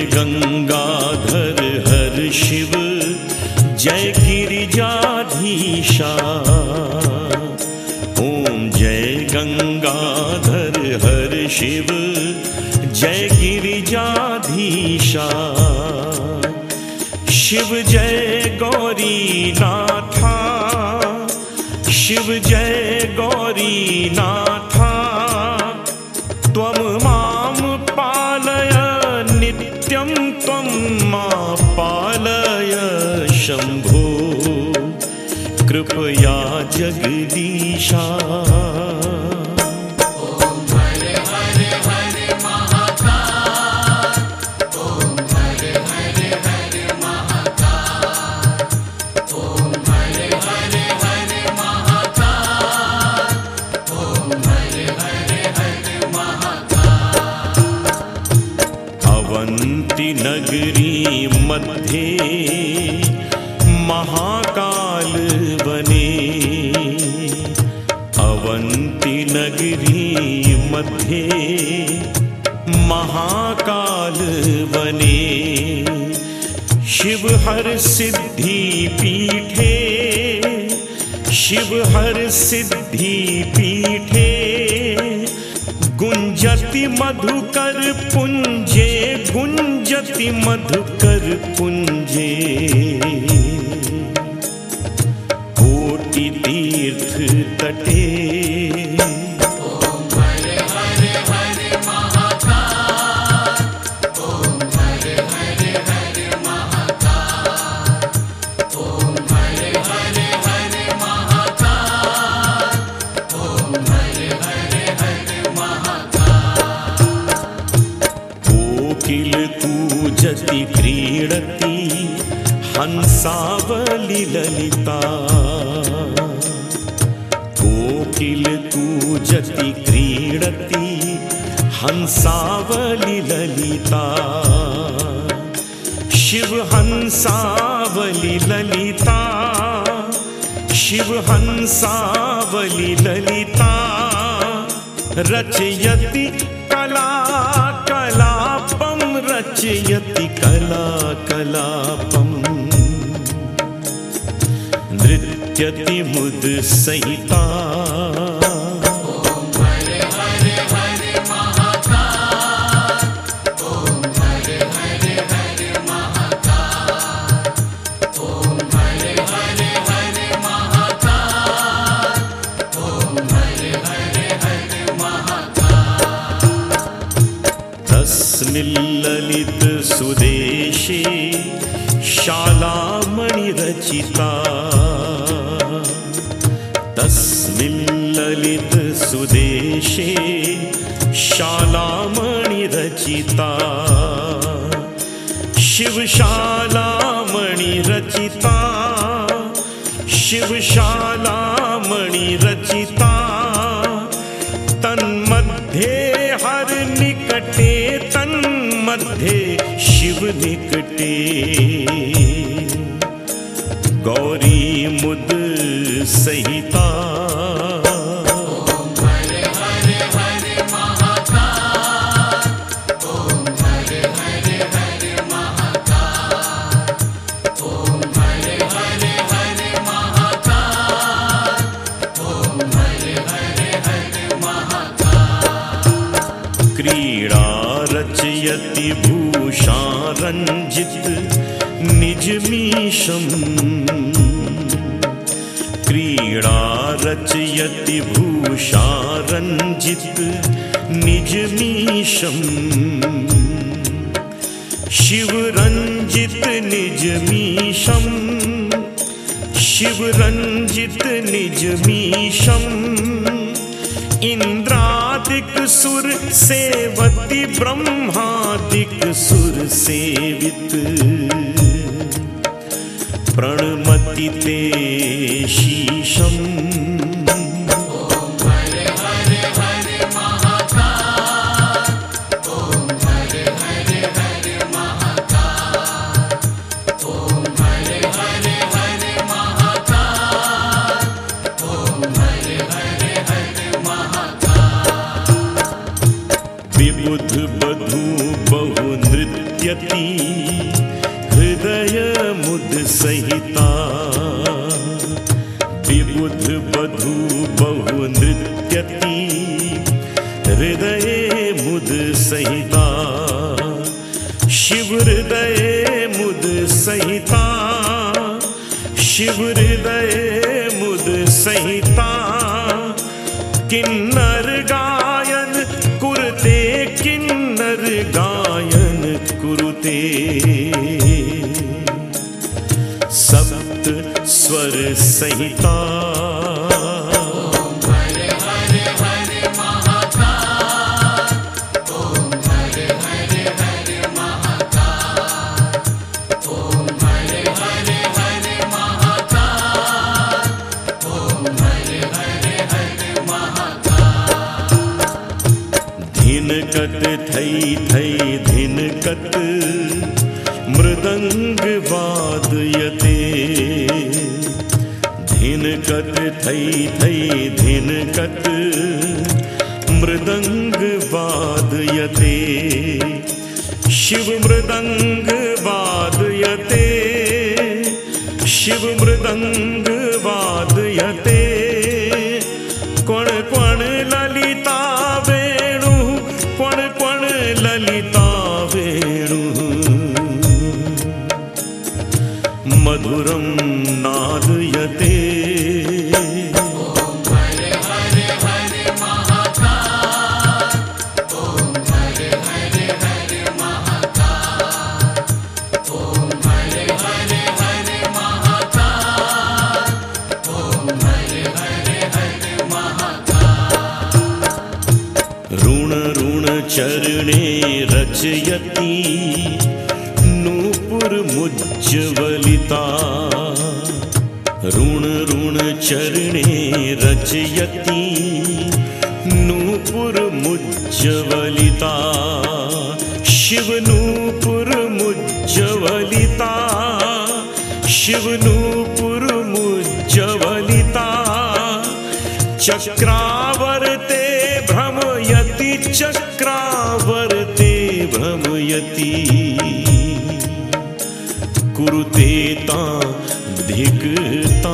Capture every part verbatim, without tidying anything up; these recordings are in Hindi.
गंगाधर हर शिव जय गिरिजाधीशा। ओम जय गंगाधर हर शिव जय गिरिजाधीशा। शिव जय गौरीनाथा, शिव जय गौरीनाथा। त्वं मां पालय नित्यं, त्वं मां पालय शंभो कृपया जगदीशा। अवंती नगरी मध्ये महाकाल बने, अवंती नगरी मध्ये महाकाल बने। शिव हर सिद्धि पीठे, शिव हर सिद्धि पीठे। गुंजति मधुकर पुंजे, गुंजति मधुकर पुंजे। कोटि तीर्थ तटे, कोकिल कूजति क्रीडति हंसावली ललिता। कोकिल कूजति क्रीडति हंसावली ललिता। शिव हंसावली ललिता, शिव हंसावली ललिता। रचयति कला कलापम, रचयति कला कलापम। नृत्यति मुद सहिता। तस्मिन् ललित सुदेशे शालामणि रचिता। तस्मिन् ललित सुदेशे शालामणि रचिता। शिव शालामणि रचिता, शिव शालामणि रचिता। तन्मध्ये हर निकटे, तन्मध्ये शिव निकटे। गौरी मुद सहिता। क्रीड़ा रचयति भूषा रंजित निजमीशम। क्रीड़ा रचयति भूषा रंजित निजमीशम। शिव रंजित निजमीशम, शिव रंजित निजमीशम। इंद्रादिक सुर सेवति, ब्रह्मादिक सुर सेवित। प्रणमति ते शीशम। विबुध बधू बहु नृत्य नृत्यति हृदय मुद सहिता विबुध बधू बहु नृत्यति हृदय मुद सहिता शिव हृदय मुद सहिता शिव हृदय मुद सहिता किन्नर गायन कुरुते किन्नर गायन कुरुते सप्त स्वर सहिता धिनकत थई थई धिनकत मृदंग वादयते धिनकत थई थई धिनकत मृदंग वादयते शिव मृदंग वादयते शिव मृदंग वादयते कोण कोण ललिता वेणु कोण कोण ललिता वेणु मधुरं नादयते ऋण ऋण चरणे रचयति नूपुर मुज्ज्वलिता ऋण ऋण चरणे रचयति नूपुर मुज्ज्वलिता शिव नूपुर मुज्ज्वलिता शिव नूपुर मुज्ज्वलिता चक्रावर्ते भ्रमयति चक्रावर्ते भ्रमयति कुरुते ता धिकता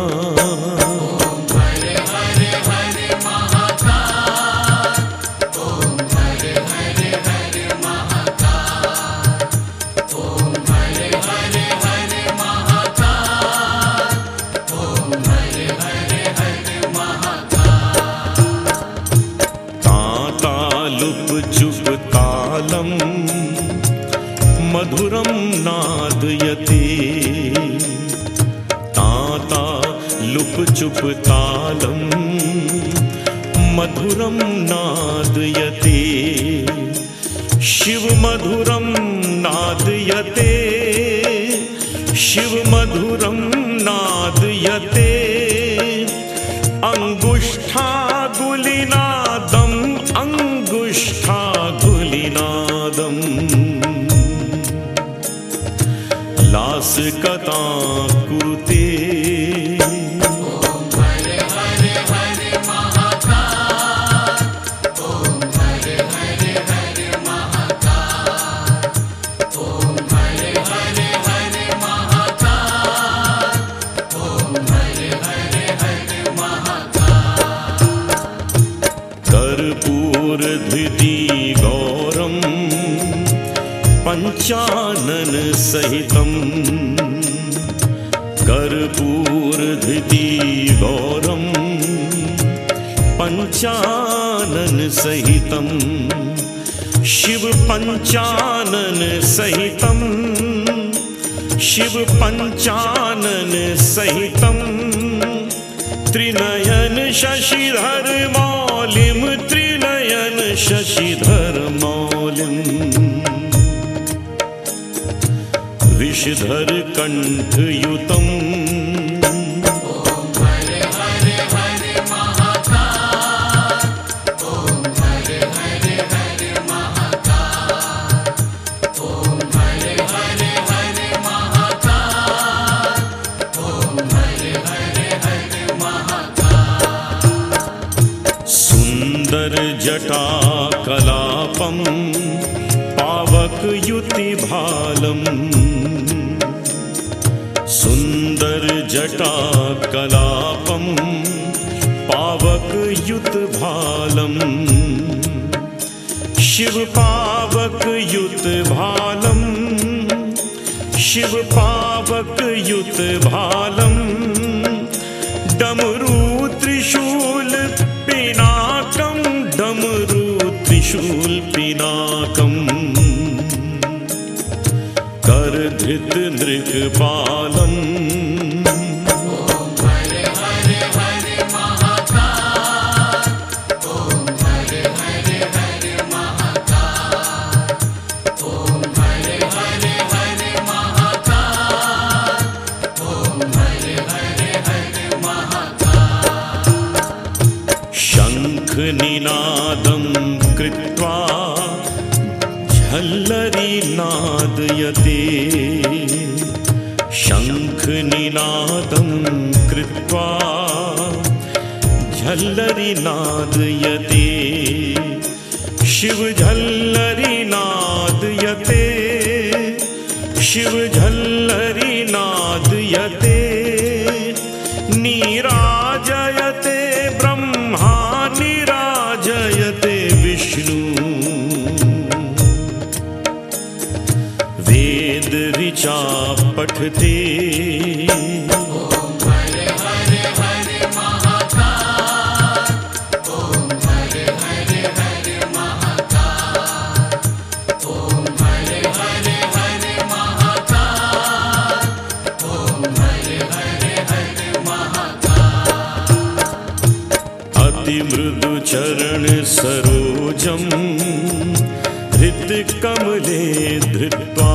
चुप तालम मधुरम नादयते ताता लुप चुप तालम मधुरम नादयते शिव मधुरम नादयते शिव मधुरम नादयते अंगुष्ठागुलिनादम अंगुष्ठागुलिनादम लास्कता कुरुते कर्पूरधृति गौरम पंचानन सहितम कर्पूरधृति गौरम पंचानन सहितम शिव पंचानन सहितम शिव पंचानन सहितम त्रिनयन शशिधर मौलिम त्रिनयन शशिधर मौलिम विषधर कंठयुतम सुंदर जटा कलापम पावक युतिभालम् सुन्दर जटा कलापं पावक युतभालम् शिव पावक युतभालम् शिव पावक युतभालम् डमरू त्रिशूल पिनाकं डमरू त्रिशूल पिनाकम् करधृत नृगपालम् निनादं कृत्वा झल्लरी नादयते शंख निनादं कृत्वा झल्लरी नादयते शिव झल्लरी नादयते शिव झल्लरी नादयते नीराजयते ब्रह्मा निराजयते विष्णु वेद ऋचा पठते मृदु चरण सरोजं हृत्कमले धृत्वा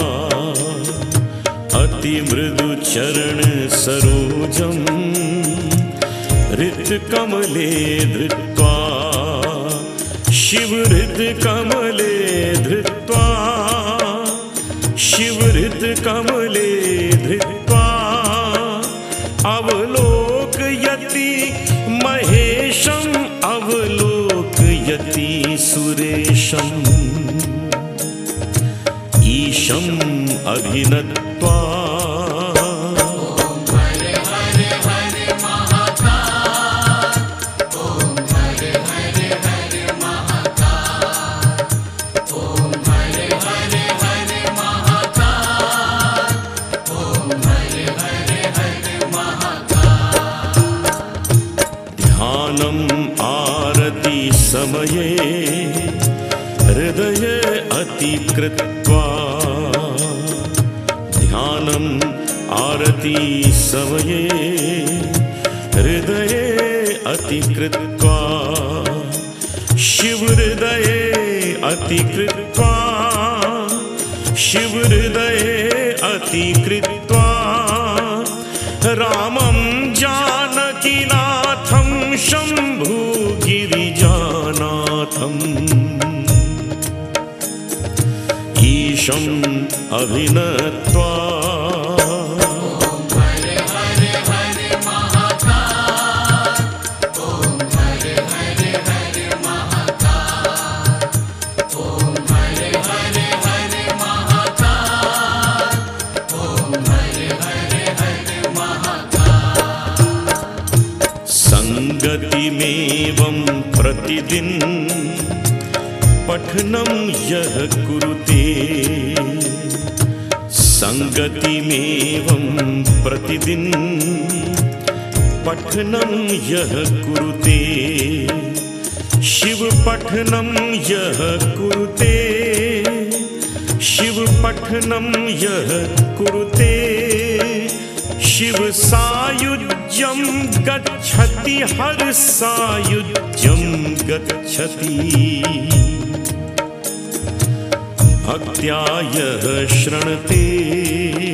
अति मृदु चरण सरोजं हृत्कमले धृत्वा शिव हृत्कमले धृत्वा शिव हृत्कमले धृत्वा अवलोकयति महेशम् अवलोकयति सुरेशम् ईशम् अभिनत्वा आरती समये हृदय अतिकृत्वा ध्यानम् आरती समये हृदय अतिकृत्वा शिव हृदय अतिकृत्वा शिव हृदय अतिकृत्वा रामं जानकीनाथं शम्भु गिरिजानाथम् ईशम् अभिनत्वा संगतिमेवं प्रतिदिन पठनं यः कुरुते संगतिमेवं प्रतिदिन पठनं यः कुरुते शिव पठनं यः कुरुते शिव पठनं यः कुरुते शिव सायुज्यं गच्छति हर सायुज्यं गच्छति भक्त्या यः शृणुते